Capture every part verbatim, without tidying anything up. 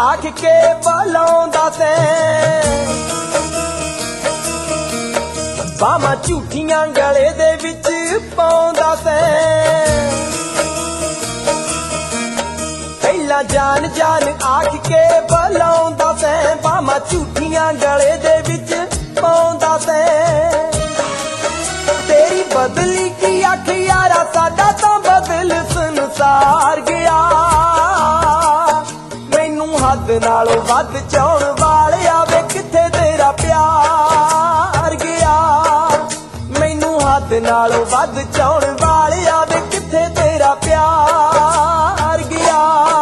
आख के बुलाउंदा सैं बामा झूठियां गले दे विच पाउंदा सैं पहला जान जान आख के बुलाउंदा सैं बामा झूठियां गले दे विच पाउंदा सैं तेरी बदली की अख यारा साडा तां बदल संसार गया मैनू हद नालों वध चाउण वालिया वे किथे तेरा प्यार गया मैनू हद नालों वध चाउण वालिया वे किथे तेरा प्यार गया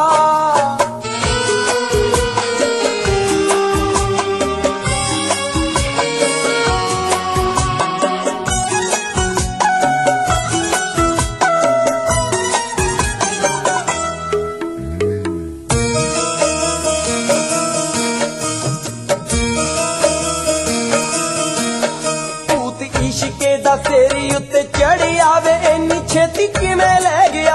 इश्के दा तेरी उत्ते चढ़िया वे इन्नी छेती किवें लै गया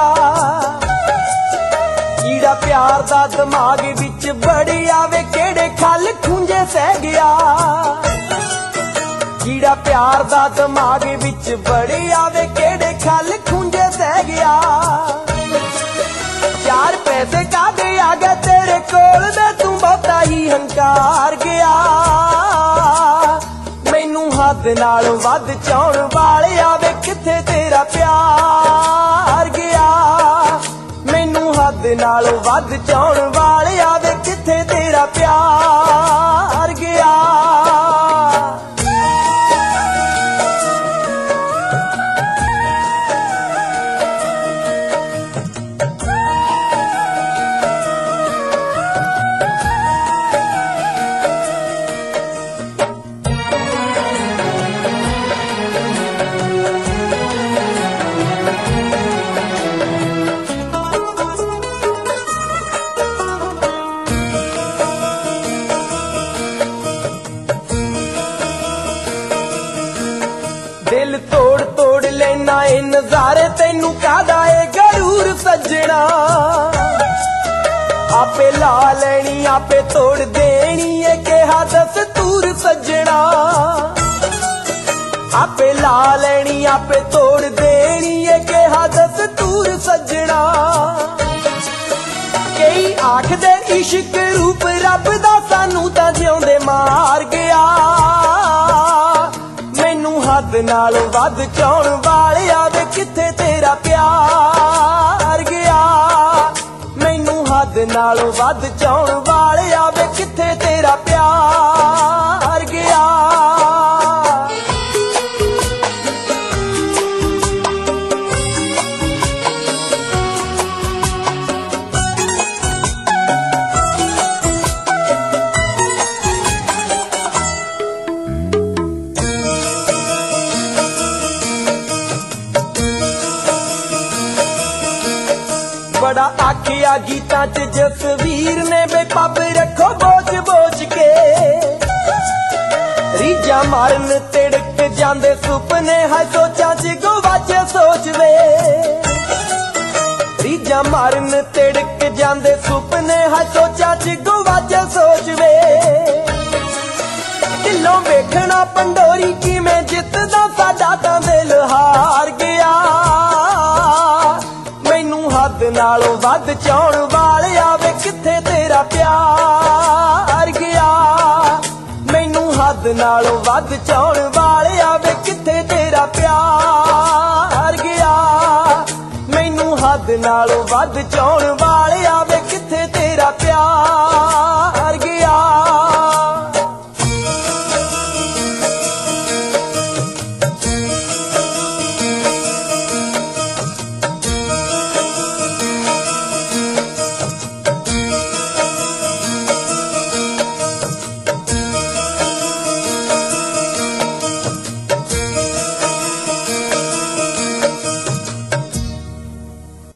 कीड़ा प्यार दा दिमाग विच बड़िया वे केड़े खल खुंजे सह गया कीड़ा प्यार दा दिमाग विच बड़िया वे केड़े खल खुंजे सह गया चार पैसे कादे आ गए तेरे कोल दे तू बहुता ही हंकार गया हद नालों वध चाउण वालिया वे किथे तेरा प्यार गया मैनू हद नालों वध चाउण वालिया वे किथे तेरा प्यार गया दिल तोड़ तोड़ लेना ए नजारे तेनू कादा ए गरूर सजना आपे ला लेनी आपे तोड़ देनी ए कहा दस्तूर सजना आपे ला लेनी आपे तोड़ देनी ए कहा दस्तूर सजना कई आखदे इश्क रूप रब दा सानू तां जिउंदे मार गया हद नालों वध चाउण वालिया वे किथे तेरा प्यार गया मैनू हद नालों वध चाउण वालिया वे किथे तेरा प्यार गया बड़ा आखिया गीतां च जसवीर ने बे पब रखो बोझ बोझ के रीजा मारन तिड़क जांदे सुपने हाय सोचां च गवाचे सोच वे रीजा मारन तिड़क जांदे सुपने हाय सोचां च गवाचे सोच वे दिलों वेखना पंडोरी किवें जितदा साडा तां दिल हार गया हद नालों वध चाउण वालिया वे किथे तेरा प्यार गया मैनू हद नालों वध चाउण वालिया वे किथे तेरा प्यार गया मैनू हद नालों वध चाउण वालिया वे किथे तेरा प्यार गया